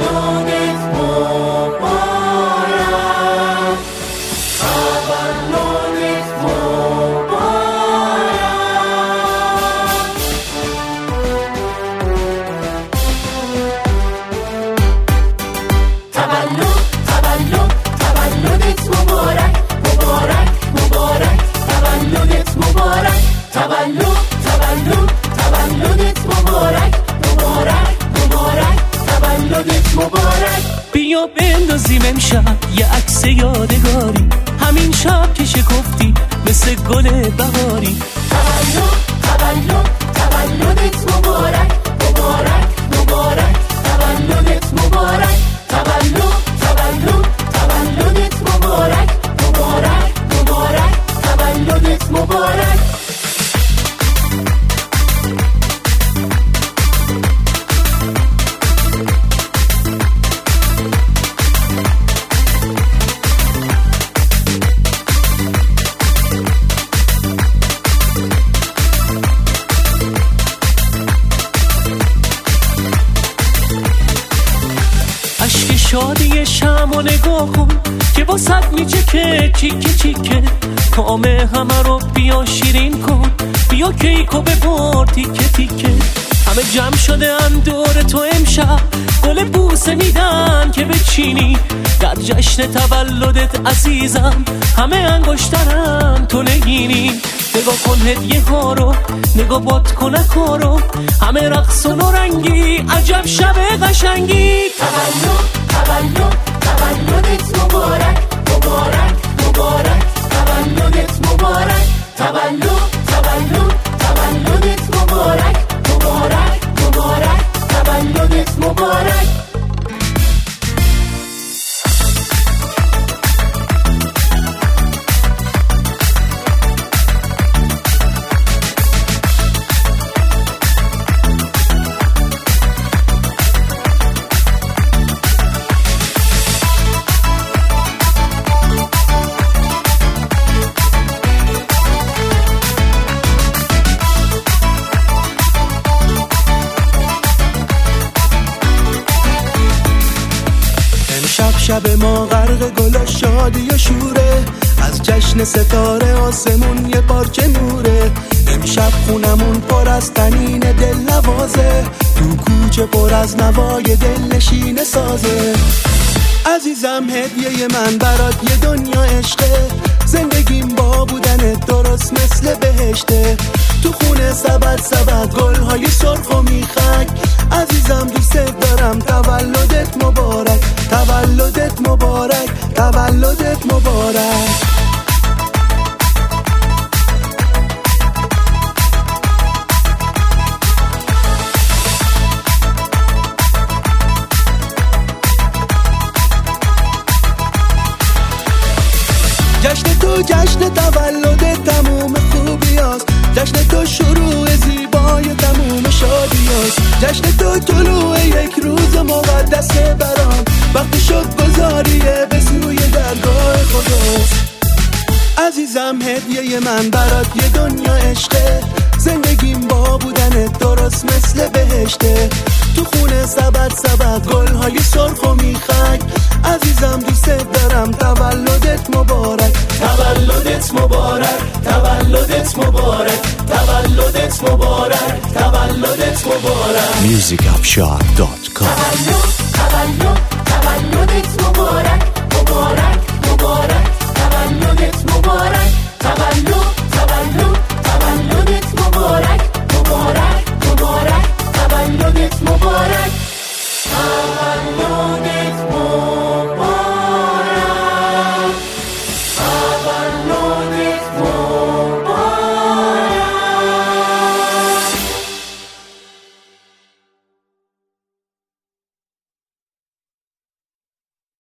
بیا بندازیم امشب یه عکس یادگاری، همین شب که شکفتی مثل گل بهاری. تولدت مبارک مبارک مبارک، تولدت مبارک، تولدت مبارک مبارک مبارک، تولدت مبارک. شادی شمع و نگاه کن که واسط میچکه چیکه چیکه، کام همه رو بیا شیرین کن، بیا کیکو ببر تیکه تیکه. همه جمع شده ان دور تو امشب، گل بوسه میدن که بچینی در جشن تولدت عزیزم، همه انگشترن تو نگینی. نگاه کن هدیه ها رو، نگاه باد کنک ها رو، همه رقص و نارنگی، عجب شب قشنگی. تولدت مبارک مبارک مبارک، تولدت مبارک، تولدت مبارک مبارک مبارک، تولدت مبارک. شب ما غرق گل و شادی و شوره، از جشن ستاره آسمون یه پارچه نوره. امشب خونمون پر از طنین دل نوازه، تو کوچه پر از نوای دل نشین سازه. عزیزم هدیه من برات یه دنیا عشقه، زندگیم با بودنت درست مثل بهشته. تو خونه سبد گل‌های سرخ و میخک، عزیزم دوست دارم. تولدت مبارک، تولدت مبارک، تولدت مبارک. جشن تو جشن تولد تموم خوبی هست، جشن تو شروع زیبای تموم شادی هست. جشن تو طلوع یک روز مقدس برام، وقتی شد گذاریه به سوی درگاه خداست. عزیزم هدیه من برات یه دنیا عشقه، زندگیم با بودنت درست مثل بهشته. تو خونه سبد گل‌های سرخ و میخک، عزیزم دوست دارم. تولدت مبارک، تولدت مبارک، تولدت مبارک، تولدت مبارک، تولدت مبارک. musicupshot.com